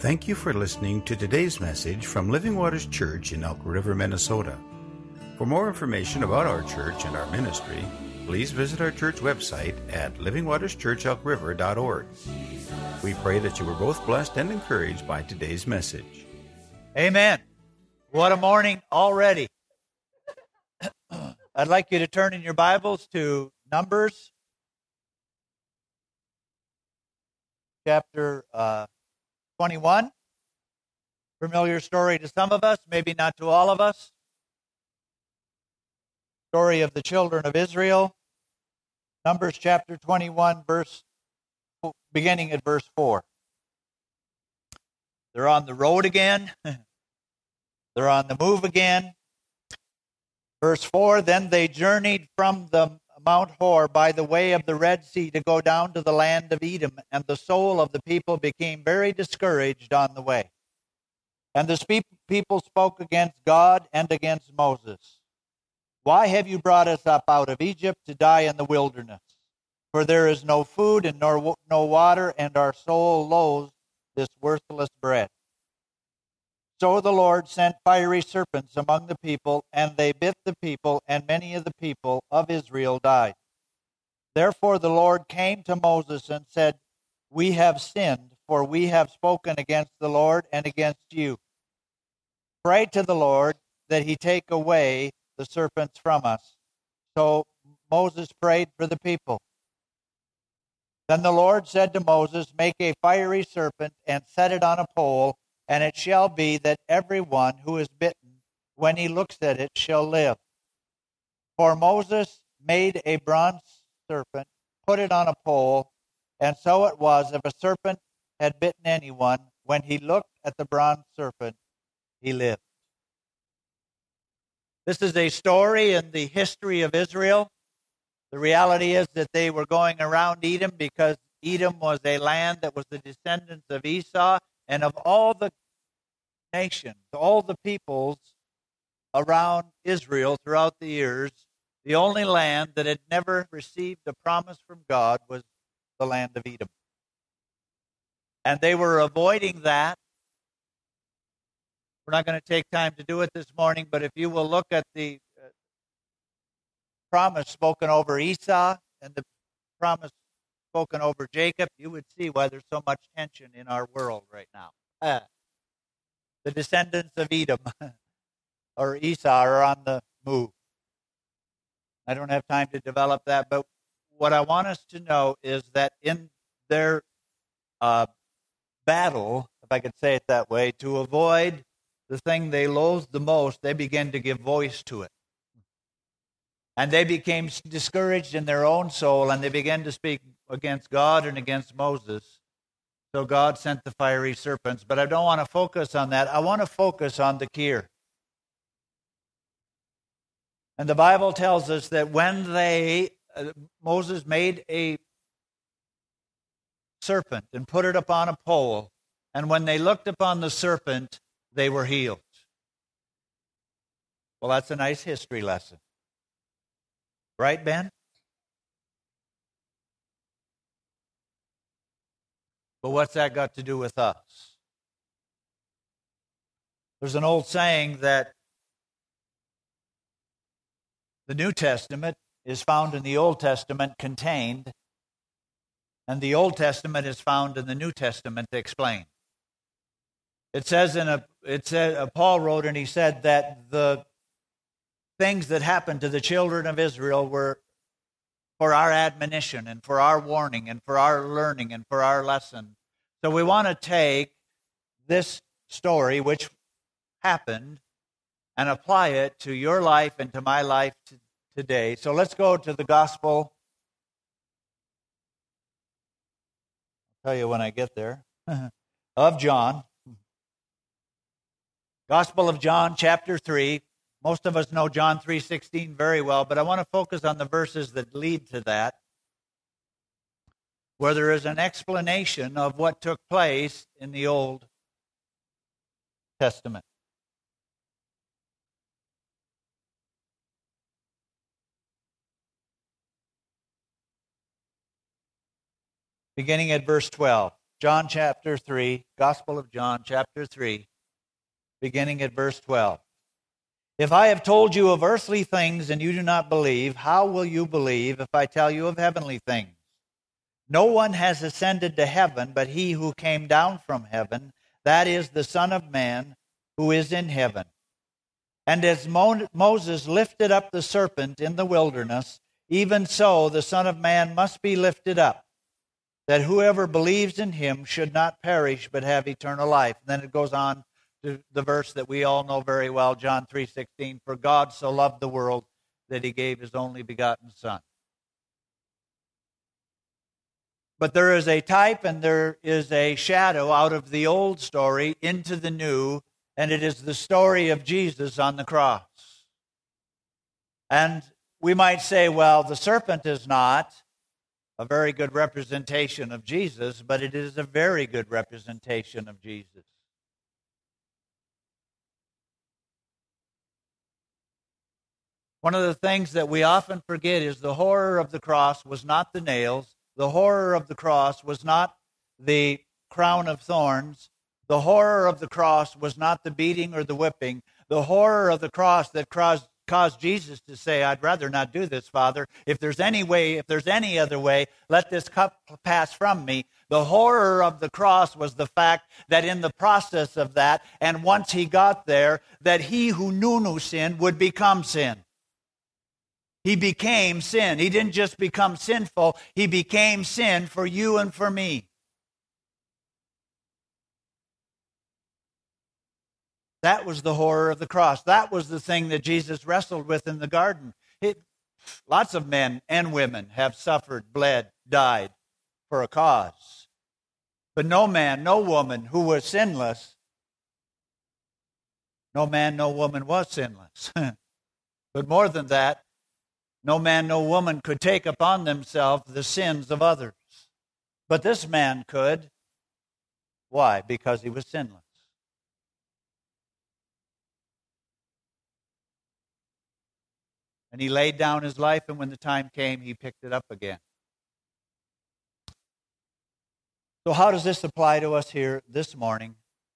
Thank you for listening to today's message from Living Waters Church in Elk River, Minnesota. For more information about our church and our ministry, please visit our church website at livingwaterschurchelkriver.org. We pray that you were both blessed and encouraged by today's message. Amen. What a morning already. I'd like you to turn in your Bibles to Numbers, chapter 21. Familiar story to some of us, maybe not to all of us. Story of the children of Israel. Numbers chapter 21, beginning at verse 4. They're on the road again. They're on the move again. Verse 4, then they journeyed from the Mount Hor by the way of the Red Sea to go down to the land of Edom, and the soul of the people became very discouraged on the way. And the people spoke against God and against Moses. Why have you brought us up out of Egypt to die in the wilderness? For there is no food and no water, and our soul loathes this worthless bread. So the Lord sent fiery serpents among the people, and they bit the people, and many of the people of Israel died. Therefore the Lord came to Moses and said, we have sinned, for we have spoken against the Lord and against you. Pray to the Lord that he take away the serpents from us. So Moses prayed for the people. Then the Lord said to Moses, make a fiery serpent and set it on a pole, and it shall be that everyone who is bitten, when he looks at it, shall live. For Moses made a bronze serpent, put it on a pole, and so it was, if a serpent had bitten anyone, when he looked at the bronze serpent, he lived. This is a story in the history of Israel. The reality is that they were going around Edom because Edom was a land that was the descendants of Esau, and of all the nations, all the peoples around Israel throughout the years, the only land that had never received a promise from God was the land of Edom. And they were avoiding that. We're not going to take time to do it this morning, but if you will look at the promise spoken over Esau and the promise spoken over Jacob, you would see why there's so much tension in our world right now. The descendants of Edom or Esau are on the move. I don't have time to develop that, but what I want us to know is that in their battle, if I could say it that way, to avoid the thing they loathed the most, they began to give voice to it. And they became discouraged in their own soul, and they began to speak against God and against Moses. So God sent the fiery serpents. But I don't want to focus on that. I want to focus on the cure. And the Bible tells us that when Moses made a serpent and put it upon a pole, and when they looked upon the serpent, they were healed. Well, that's a nice history lesson. Right, Ben? But what's that got to do with us? There's an old saying that the New Testament is found in the Old Testament contained, and the Old Testament is found in the New Testament explained. It says Paul wrote, and he said that the things that happened to the children of Israel were for our admonition and for our warning and for our learning and for our lesson. So we want to take this story, which happened, and apply it to your life and to my life today. So let's go to the Gospel. I'll tell you when I get there. Of John. Gospel of John, chapter 3. Most of us know John 3:16 very well, but I want to focus on the verses that lead to that, where there is an explanation of what took place in the Old Testament. Beginning at verse 12. John chapter 3, Gospel of John chapter 3, beginning at verse 12. If I have told you of earthly things and you do not believe, how will you believe if I tell you of heavenly things? No one has ascended to heaven but he who came down from heaven, that is the Son of Man who is in heaven. And as Moses lifted up the serpent in the wilderness, even so the Son of Man must be lifted up, that whoever believes in him should not perish but have eternal life. And then it goes on to the verse that we all know very well, John 3:16, for God so loved the world that he gave his only begotten Son. But there is a type and there is a shadow out of the old story into the new, and it is the story of Jesus on the cross. And we might say, well, the serpent is not a very good representation of Jesus, but it is a very good representation of Jesus. One of the things that we often forget is the horror of the cross was not the nails. The horror of the cross was not the crown of thorns. The horror of the cross was not the beating or the whipping. The horror of the cross that caused Jesus to say, I'd rather not do this, Father. If there's any way, if there's any other way, let this cup pass from me. The horror of the cross was the fact that in the process of that, and once he got there, that he who knew no sin would become sin. He became sin. He didn't just become sinful. He became sin for you and for me. That was the horror of the cross. That was the thing that Jesus wrestled with in the garden. Lots of men and women have suffered, bled, died for a cause. But no man, no woman who was sinless, no man, no woman was sinless. But more than that, no man, no woman could take upon themselves the sins of others. But this man could. Why? Because he was sinless. And he laid down his life, and when the time came, he picked it up again. So how does this apply to us here this morning,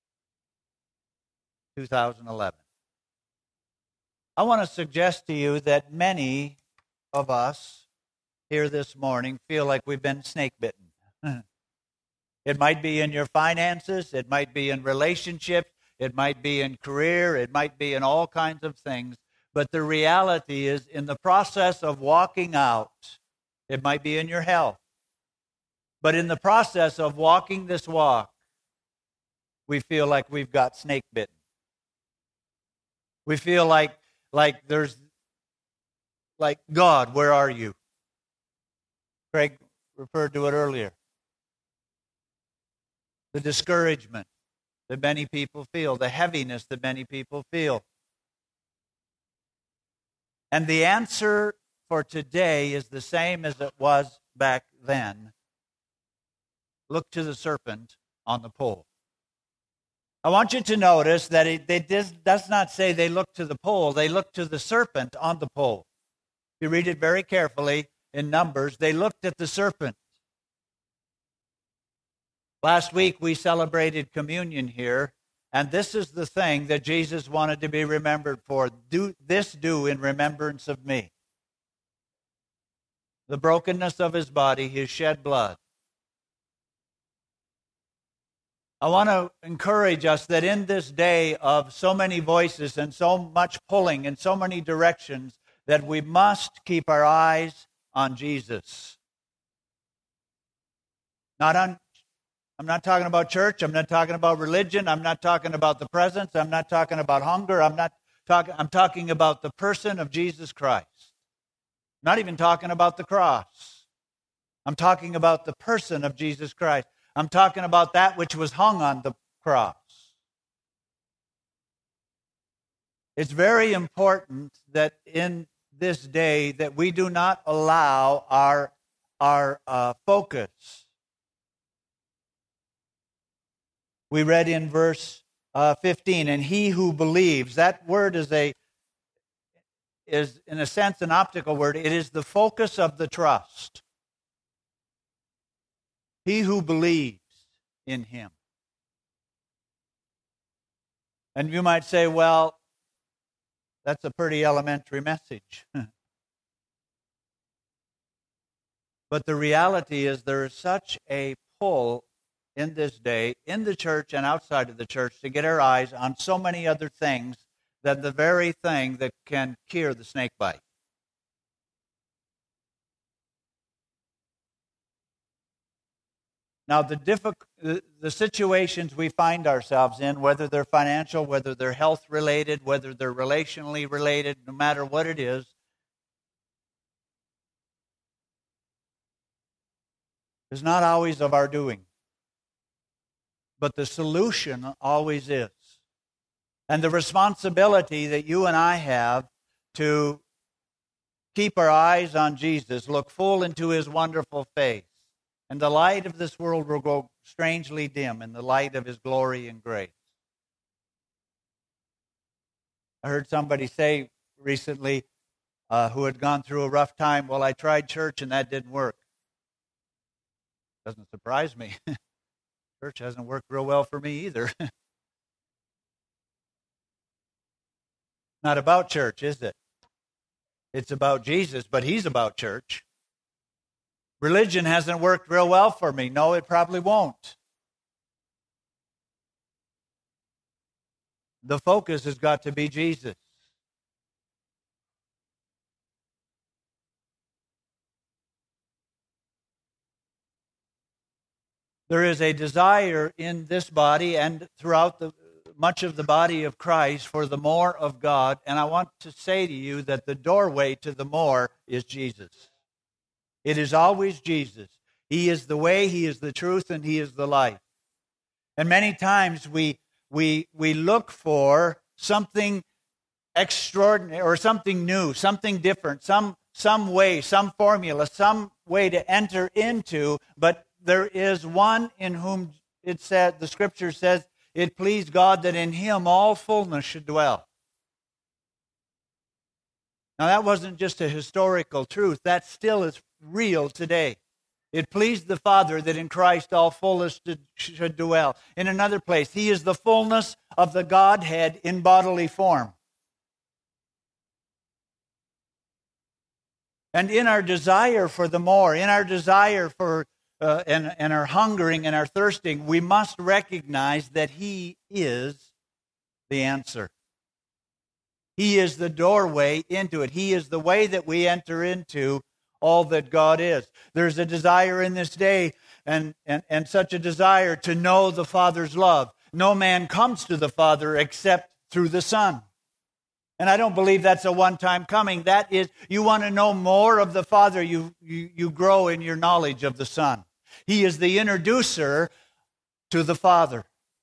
2011? I want to suggest to you that many of us here this morning feel like we've been snake bitten. It might be in your finances, it might be in relationships, it might be in career, it might be in all kinds of things. But the reality is, in the process of walking out, it might be in your health, but in the process of walking this walk, we feel like we've got snake bitten. We feel like there's, like, God, where are you? Craig referred to it earlier. The discouragement that many people feel, the heaviness that many people feel. And the answer for today is the same as it was back then. Look to the serpent on the pole. I want you to notice that it does not say they look to the pole. They look to the serpent on the pole. If you read it very carefully in Numbers, they looked at the serpent. Last week we celebrated communion here. And this is the thing that Jesus wanted to be remembered for. Do in remembrance of me. The brokenness of his body, his shed blood. I want to encourage us that in this day of so many voices and so much pulling in so many directions, that we must keep our eyes on Jesus. I'm not talking about church. I'm not talking about religion. I'm not talking about the presence. I'm not talking about hunger. I'm talking about the person of Jesus Christ. I'm not even talking about the cross. I'm talking about the person of Jesus Christ. I'm talking about that which was hung on the cross. It's very important that in this day that we do not allow our focus. We read in verse 15, and he who believes. That word is in a sense an optical word. It is the focus of the trust. He who believes in Him. And you might say, well, that's a pretty elementary message. But the reality is there is such a pull in this day, in the church and outside of the church, to get our eyes on so many other things than the very thing that can cure the snake bite. Now, the situations we find ourselves in, whether they're financial, whether they're health-related, whether they're relationally related, no matter what it is not always of our doing. But the solution always is. And the responsibility that you and I have to keep our eyes on Jesus, look full into His wonderful face, and the light of this world will go strangely dim in the light of His glory and grace. I heard somebody say recently who had gone through a rough time, well, I tried church and that didn't work. Doesn't surprise me. Church hasn't worked real well for me either. Not about church, is it? It's about Jesus, but He's about church. Religion hasn't worked real well for me. No, it probably won't. The focus has got to be Jesus. There is a desire in this body and throughout much of the body of Christ for the more of God. And I want to say to you that the doorway to the more is Jesus. It is always Jesus. He is the way, He is the truth, and He is the life. And many times we look for something extraordinary or something new, something different, some way, some formula, some way to enter into, but there is one in whom it said, the Scripture says, it pleased God that in Him all fullness should dwell. Now that wasn't just a historical truth, that still is real today. It pleased the Father that in Christ all fullness should dwell. In another place, He is the fullness of the Godhead in bodily form. And in our desire for the more, in our desire for and our hungering and our thirsting, we must recognize that He is the answer. He is the doorway into it. He is the way that we enter into all that God is. There's a desire in this day and such a desire to know the Father's love. No man comes to the Father except through the Son. And I don't believe that's a one-time coming. That is, you want to know more of the Father, you grow in your knowledge of the Son. He is the introducer to the Father.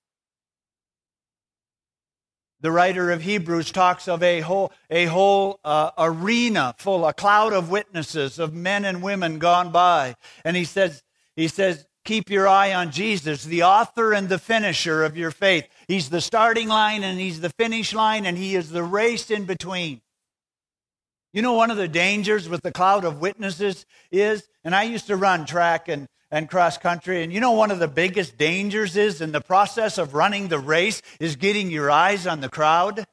The writer of Hebrews talks of a whole arena full, a cloud of witnesses, of men and women gone by. And he says, keep your eye on Jesus, the author and the finisher of your faith. He's the starting line and He's the finish line, and He is the race in between. You know, one of the dangers with the cloud of witnesses is, and I used to run track and cross country, and you know one of the biggest dangers is in the process of running the race is getting your eyes on the crowd.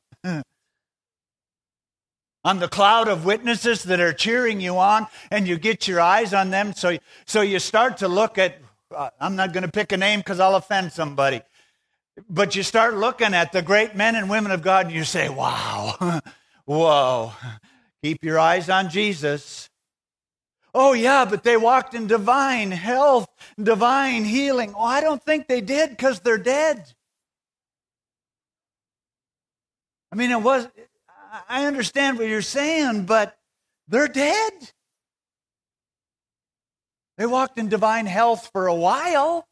On the cloud of witnesses that are cheering you on, and you get your eyes on them, so you start to look at, I'm not going to pick a name because I'll offend somebody, but you start looking at the great men and women of God, and you say, wow, whoa, keep your eyes on Jesus. Oh yeah, but they walked in divine health, divine healing. Oh, I don't think they did because they're dead. I mean, I understand what you're saying, but they're dead. They walked in divine health for a while.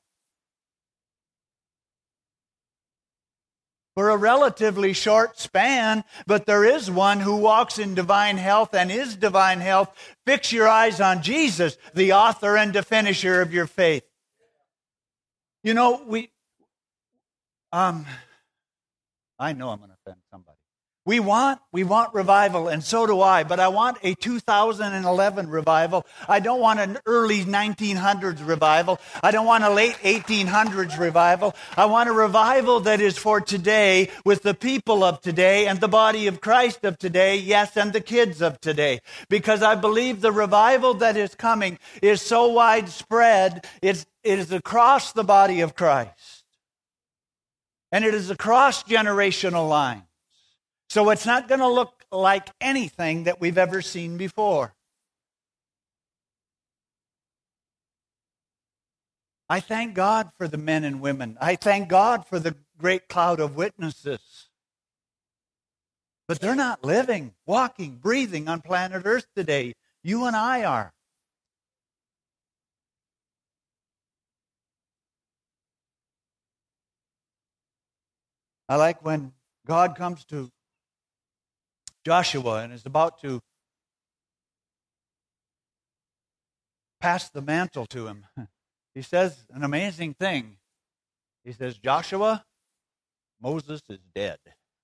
For a relatively short span, but there is one who walks in divine health and is divine health. Fix your eyes on Jesus, the author and the finisher of your faith. You know, I know I'm going to offend somebody. We want revival, and so do I, but I want a 2011 revival. I don't want an early 1900s revival. I don't want a late 1800s revival. I want a revival that is for today, with the people of today and the body of Christ of today, yes, and the kids of today. Because I believe the revival that is coming is so widespread, it is across the body of Christ. And it is across generational lines. So it's not going to look like anything that we've ever seen before. I thank God for the men and women. I thank God for the great cloud of witnesses. But they're not living, walking, breathing on planet Earth today. You and I are. I like when God comes to Joshua and is about to pass the mantle to him. He says an amazing thing. He says, Joshua, Moses is dead.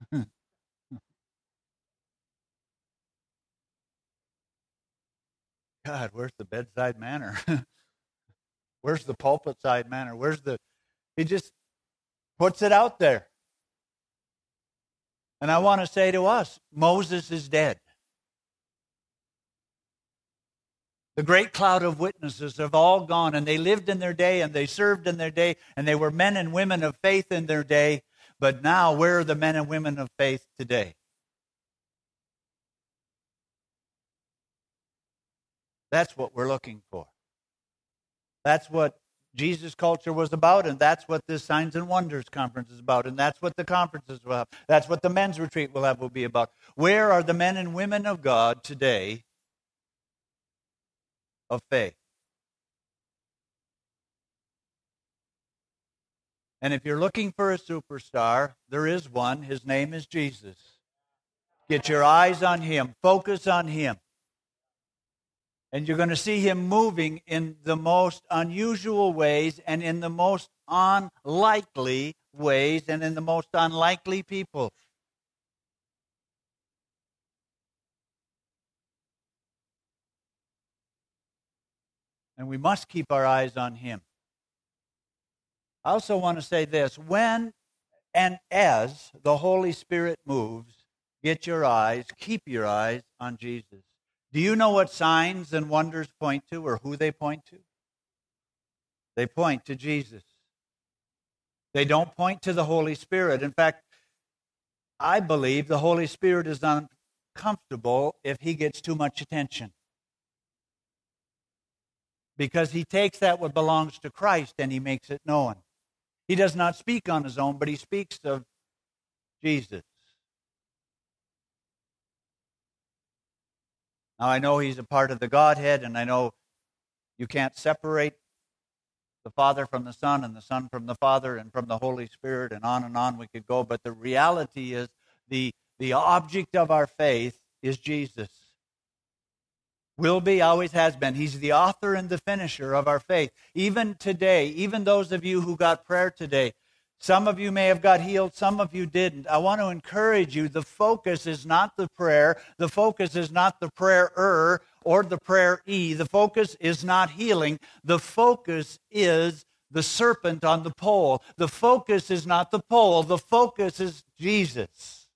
God, where's the bedside manner? Where's the pulpit side manner? He just puts it out there. And I want to say to us, Moses is dead. The great cloud of witnesses have all gone, and they lived in their day, and they served in their day, and they were men and women of faith in their day. But now, where are the men and women of faith today? That's what we're looking for. That's what Jesus culture was about, and that's what this Signs and Wonders conference is about, and that's what the conferences will have. That's what the men's retreat will be about. Where are the men and women of God today of faith? And if you're looking for a superstar, there is one. His name is Jesus. Get your eyes on him. Focus on him. And you're going to see him moving in the most unusual ways and in the most unlikely ways and in the most unlikely people. And we must keep our eyes on him. I also want to say this. When and as the Holy Spirit moves, keep your eyes on Jesus. Do you know what signs and wonders point to, or who they point to? They point to Jesus. They don't point to the Holy Spirit. In fact, I believe the Holy Spirit is uncomfortable if he gets too much attention. Because he takes that what belongs to Christ and he makes it known. He does not speak on his own, but he speaks of Jesus. Now, I know he's a part of the Godhead, and I know you can't separate the Father from the Son and the Son from the Father and from the Holy Spirit, and on we could go. But the reality is the object of our faith is Jesus. Will be, always has been. He's the author and the finisher of our faith. Even today, even those of you who got prayer today, some of you may have got healed, some of you didn't. I want to encourage you, the focus is not the prayer. The focus is not the prayer-er or the prayer-e. The focus is not healing. The focus is the serpent on the pole. The focus is not the pole. The focus is Jesus.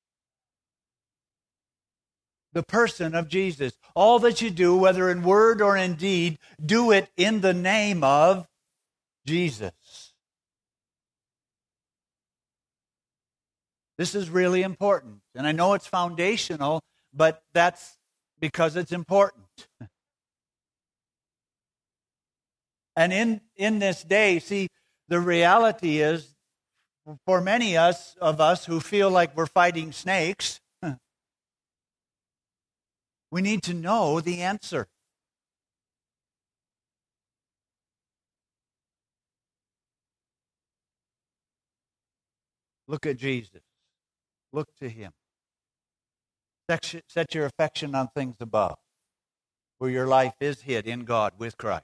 The person of Jesus. All that you do, whether in word or in deed, do it in the name of Jesus. This is really important. And I know it's foundational, but that's because it's important. And in this day, see, the reality is, for many of us who feel like we're fighting snakes, we need to know the answer. Look at Jesus. Look to him. Set your affection on things above, where your life is hid in God with Christ.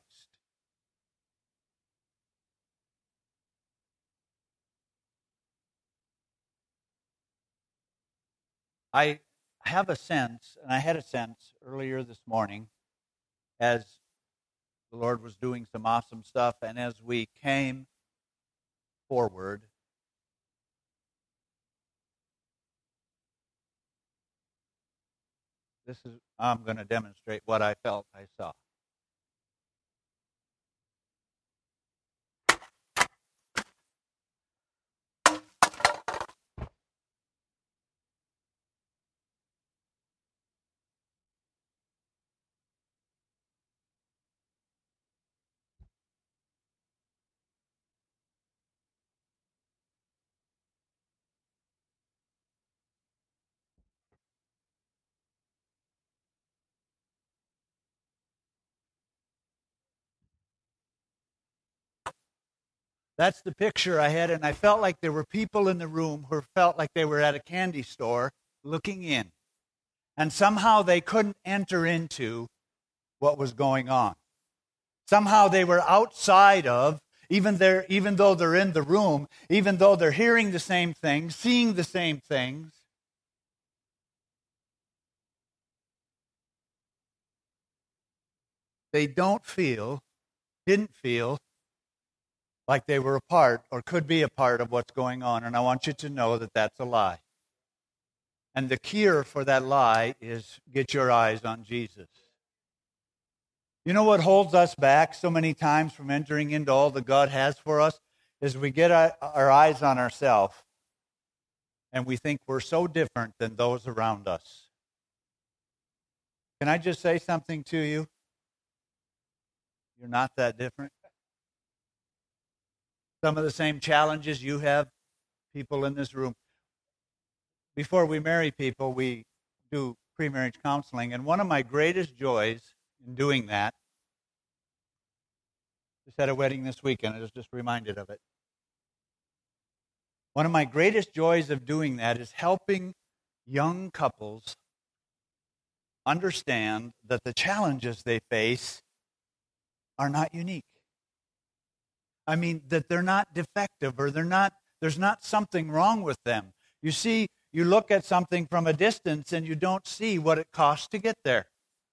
I have a sense, and I had a sense earlier this morning as the Lord was doing some awesome stuff, and as we came forward, I'm going to demonstrate what I felt I saw. That's the picture I had, and I felt like there were people in the room who felt like they were at a candy store looking in. And somehow they couldn't enter into what was going on. Somehow they were outside of, even though they're in the room, even though they're hearing the same things, seeing the same things. They didn't feel like they were a part or could be a part of what's going on. And I want you to know that that's a lie. And the cure for that lie is get your eyes on Jesus. You know what holds us back so many times from entering into all that God has for us is we get our eyes on ourselves and we think we're so different than those around us. Can I just say something to you? You're not that different. Some of the same challenges you have, people in this room. Before we marry people, we do pre-marriage counseling, and one of my greatest joys in doing that, just had a wedding this weekend, I was just reminded of it. One of my greatest joys of doing that is helping young couples understand that the challenges they face are not unique. I mean, that they're not defective or there's not something wrong with them. You see, you look at something from a distance and you don't see what it costs to get there.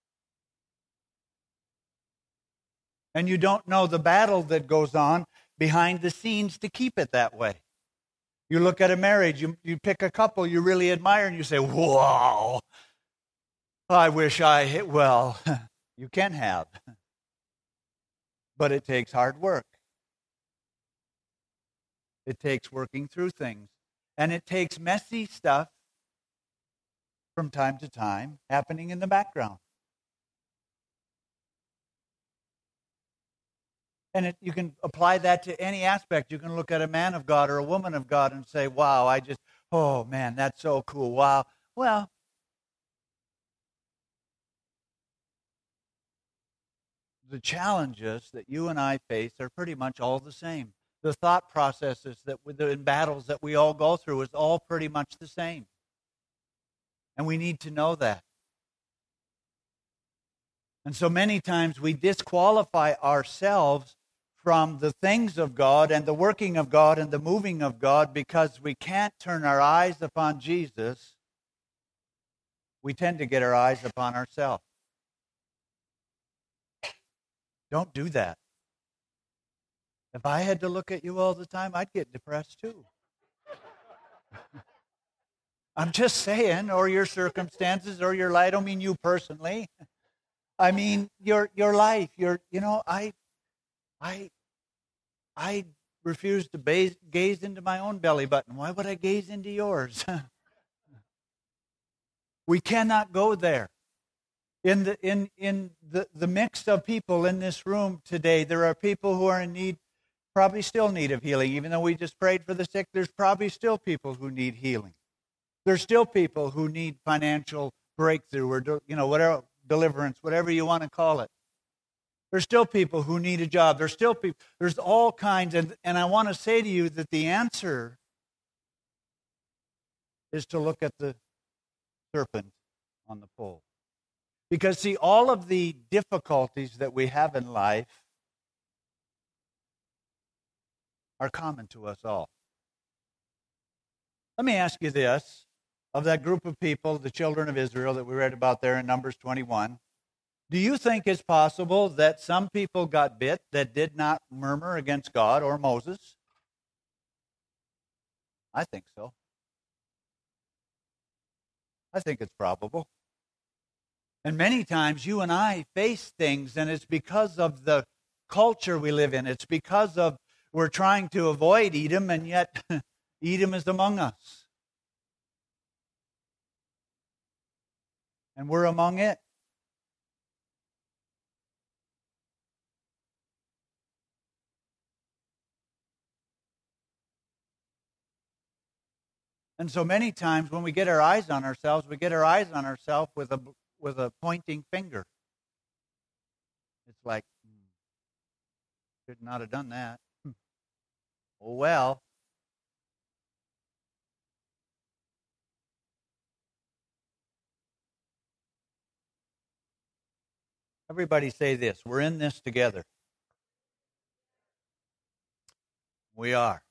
And you don't know the battle that goes on behind the scenes to keep it that way. You look at a marriage, you pick a couple you really admire and you say, whoa, I wish well, you can have. But it takes hard work. It takes working through things. And it takes messy stuff from time to time happening in the background. And you can apply that to any aspect. You can look at a man of God or a woman of God and say, wow, oh man, that's so cool. Wow. Well, the challenges that you and I face are pretty much all the same. The thought processes in battles that we all go through is all pretty much the same. And we need to know that. And so many times we disqualify ourselves from the things of God and the working of God and the moving of God because we can't turn our eyes upon Jesus. We tend to get our eyes upon ourselves. Don't do that. If I had to look at you all the time, I'd get depressed too. I'm just saying, or your circumstances, or your life. I don't mean you personally. I mean your life. I refuse to gaze into my own belly button. Why would I gaze into yours? We cannot go there. In the mix of people in this room today, there are people who are in need, probably still in need of healing. Even though we just prayed for the sick, there's probably still people who need healing. There's still people who need financial breakthrough or whatever, deliverance, whatever you want to call it. There's still people who need a job. There's all kinds. And I want to say to you that the answer is to look at the serpent on the pole. Because, see, all of the difficulties that we have in life are common to us all. Let me ask you this. of that group of people, the children of Israel that we read about there in Numbers 21, do you think it's possible that some people got bit that did not murmur against God or Moses? I think so. I think it's probable. And many times you and I face things, and it's because of the culture we live in. It's because of we're trying to avoid Edom, and yet Edom is among us. And we're among it. And so many times when we get our eyes on ourselves, we get our eyes on ourselves with a pointing finger. It's like, should not have done that. Oh, well. Everybody say this. We're in this together. We are.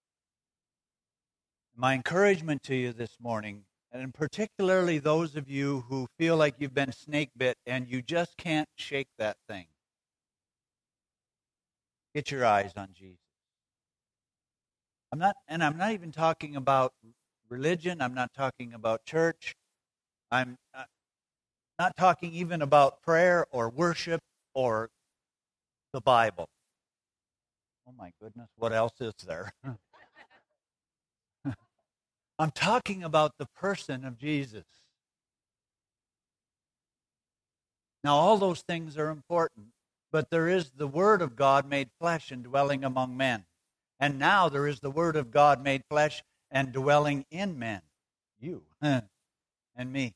My encouragement to you this morning, and particularly those of you who feel like you've been snake bit and you just can't shake that thing, get your eyes on Jesus. I'm not even talking about religion. I'm not talking about church. I'm not talking even about prayer or worship or the Bible. Oh my goodness, what else is there? I'm talking about the person of Jesus. Now, all those things are important, but there is the Word of God made flesh and dwelling among men. And now there is the Word of God made flesh and dwelling in men, you and me.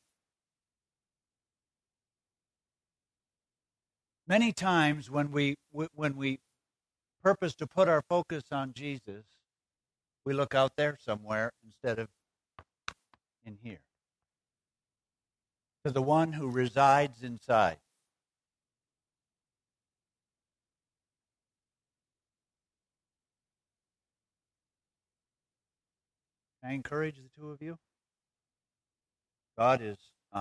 Many times when we purpose to put our focus on Jesus, we look out there somewhere instead of in here, to the one who resides inside. I encourage the two of you. God is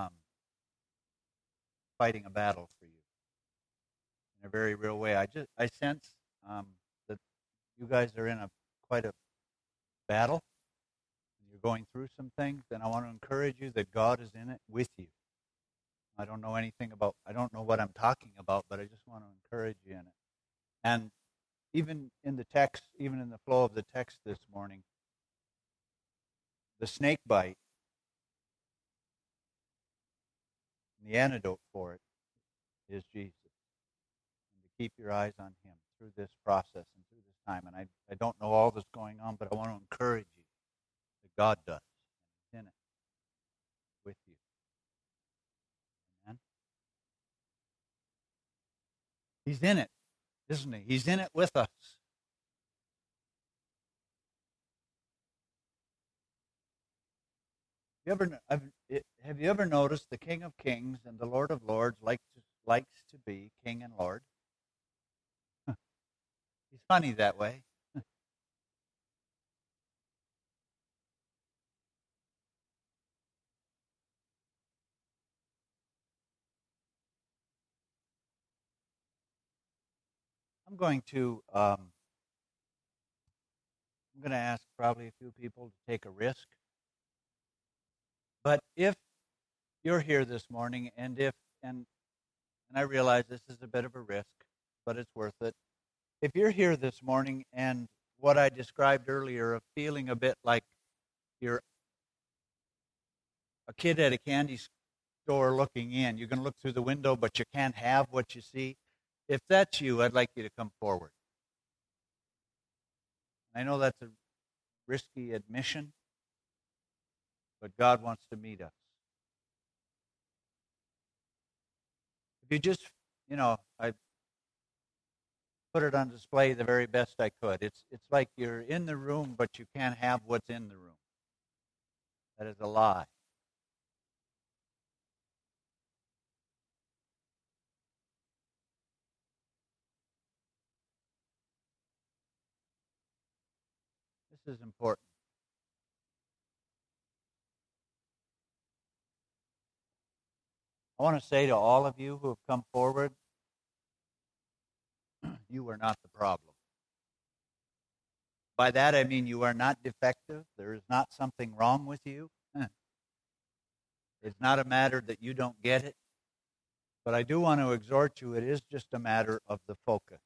fighting a battle for you in a very real way. I sense that you guys are in quite a battle. You're going through some things, and I want to encourage you that God is in it with you. I don't know what I'm talking about, but I just want to encourage you in it. And even in the text, even in the flow of the text this morning, the snake bite, the antidote for it is Jesus. And to keep your eyes on him through this process and through this time. And I don't know all that's going on, but I want to encourage you that God does. He's in it with you. Amen? He's in it, isn't he? He's in it with us. Have you ever noticed the King of Kings and the Lord of Lords likes to be King and Lord? He's funny that way. I'm going to ask probably a few people to take a risk. But if you're here this morning, and I realize this is a bit of a risk, but it's worth it. If you're here this morning and what I described earlier of feeling a bit like you're a kid at a candy store looking in, you're going to look through the window, but you can't have what you see. If that's you, I'd like you to come forward. I know that's a risky admission, but God wants to meet us. If you just, I put it on display the very best I could. It's like you're in the room, but you can't have what's in the room. That is a lie. This is important. I want to say to all of you who have come forward, you are not the problem. By that I mean you are not defective. There is not something wrong with you. It's not a matter that you don't get it. But I do want to exhort you, it is just a matter of the focus.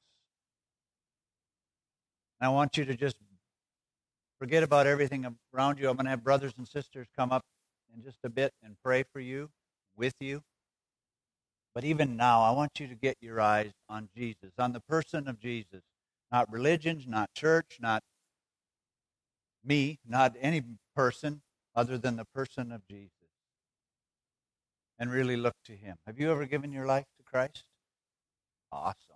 And I want you to just forget about everything around you. I'm going to have brothers and sisters come up in just a bit and pray for you, with you. But even now, I want you to get your eyes on Jesus, on the person of Jesus. Not religions, not church, not me, not any person other than the person of Jesus. And really look to him. Have you ever given your life to Christ? Awesome.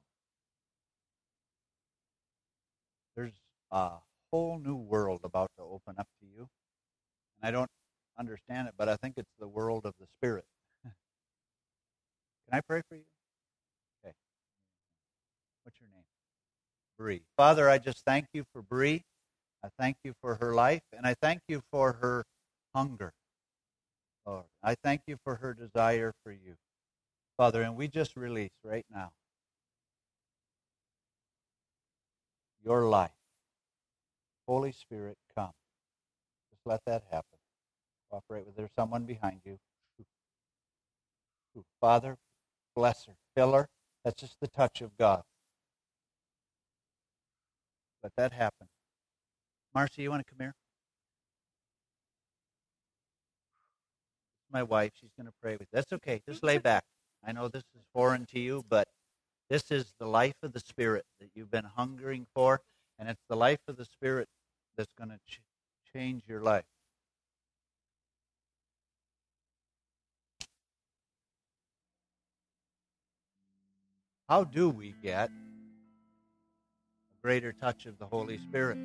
There's a whole new world about to open up to you. And I don't understand it, but I think it's the world of the Spirit. Can I pray for you? Okay. What's your name? Bree. Father, I just thank you for Bree. I thank you for her life, and I thank you for her hunger, Lord. I thank you for her desire for you, Father, and we just release right now your life. Holy Spirit, come. Just let that happen. Cooperate with her. Someone behind you. Father, bless her. Fill her. That's just the touch of God. Let that happen. Marcy, you want to come here? My wife, she's going to pray with you. That's okay. Just lay back. I know this is foreign to you, but this is the life of the Spirit that you've been hungering for, and it's the life of the Spirit that's going to change your life. How do we get a greater touch of the Holy Spirit?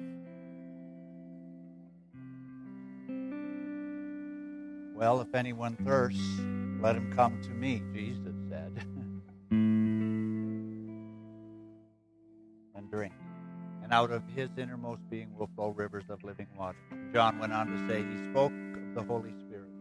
Well, if anyone thirsts, let him come to me, Jesus said, and drink. And out of his innermost being will flow rivers of living water. John went on to say he spoke of the Holy Spirit.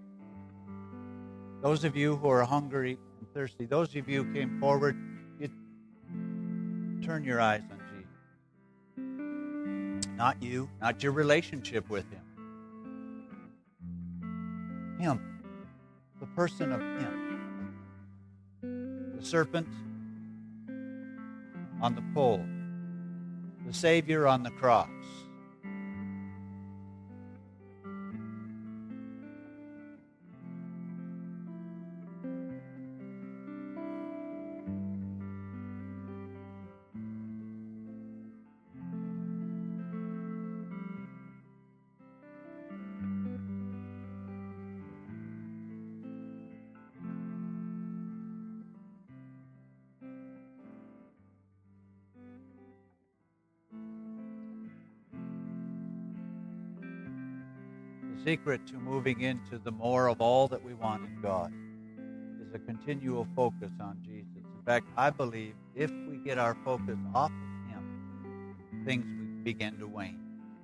Those of you who are hungry and thirsty, those of you who came forward, you turn your eyes on Jesus. Not you, not your relationship with him. Him, the person of him. The serpent on the pole. The Savior on the cross. The secret to moving into the more of all that we want in God is a continual focus on Jesus. In fact, I believe if we get our focus off of him, things begin to wane.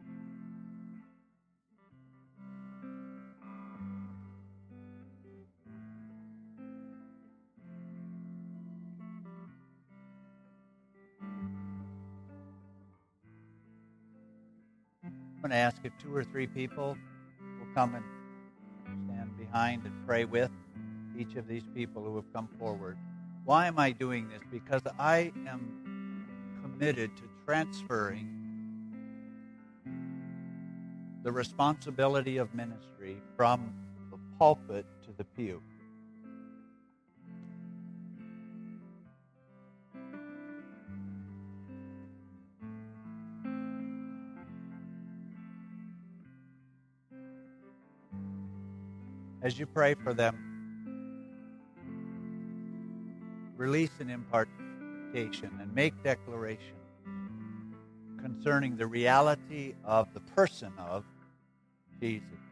I'm going to ask if 2 or 3 people will come and stand behind and pray with each of these people who have come forward. Why am I doing this? Because I am committed to transferring the responsibility of ministry from the pulpit to the pew. As you pray for them, release an impartation and make declaration concerning the reality of the person of Jesus.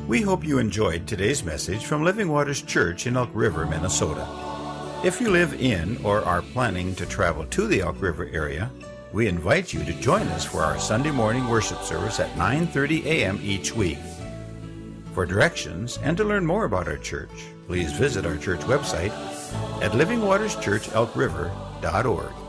We hope you enjoyed today's message from Living Waters Church in Elk River, Minnesota. If you live in or are planning to travel to the Elk River area, we invite you to join us for our Sunday morning worship service at 9:30 a.m. each week. For directions and to learn more about our church, please visit our church website at livingwaterschurchelkriver.org.